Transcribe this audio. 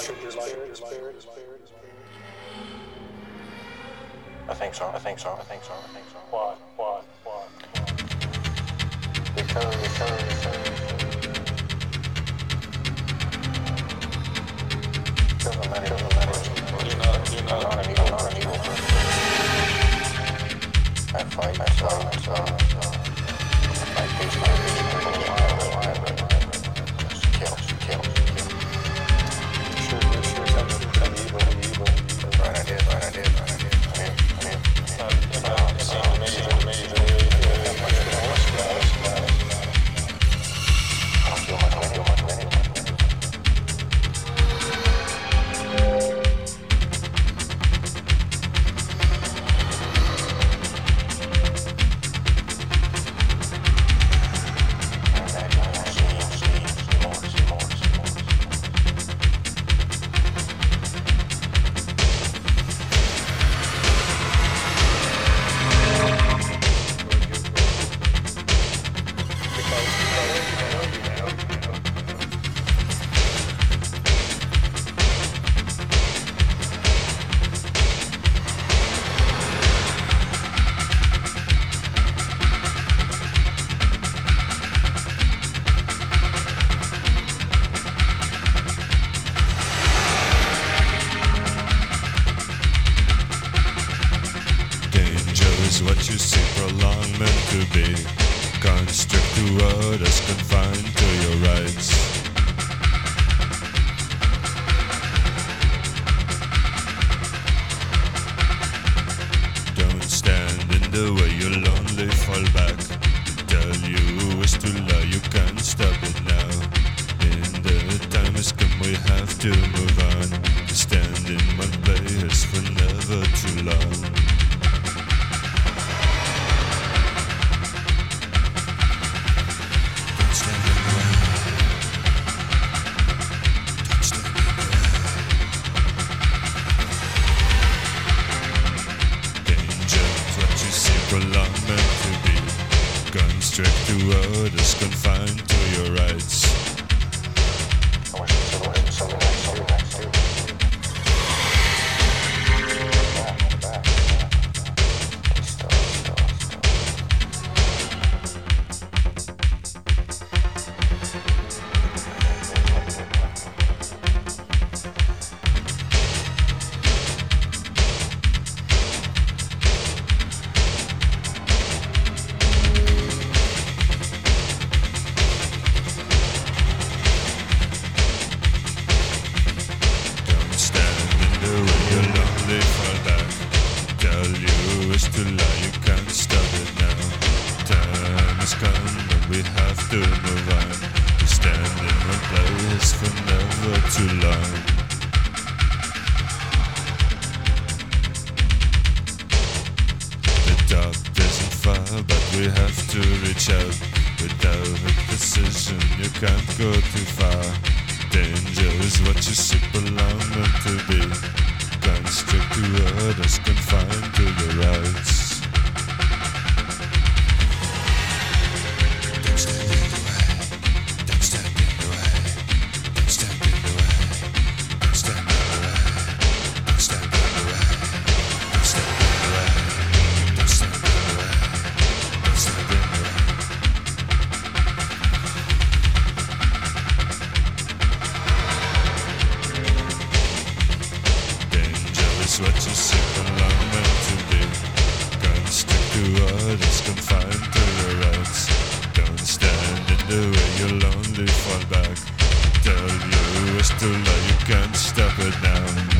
I think so. Why? Because you're not an evil person. I fight these kill. Sure, evil. Right idea. What you see prolonged meant to be. Construct the world as confined to your rights. Don't stand in the way, you'll only fall back. Tell you who is to lie, you can't stop it now. In the time has come, we have to move on. To stand in one place for never too long. Prolonged meant to be. Construct the world is confined to your rights. To lie, you can't stop it now. Time has come and we have to move on. We stand in one place for never too long. The dark isn't far, but we have to reach out. Without a decision, you can't go too far. Danger is what you see prolonged to be. Construct the world as confined to your rights. Don't stand in the way. Don't stand in the way. Don't stand in the way. Don't stand in the way. Don't stand in the way. Don't stand in the way. Don't stand in the way. Don't stand in the way. What you see prolonged meant to be. Construct the world is confined to your rights. Don't stand in the way, you'll only fall back. Tell you it's too late, you can't stop it now.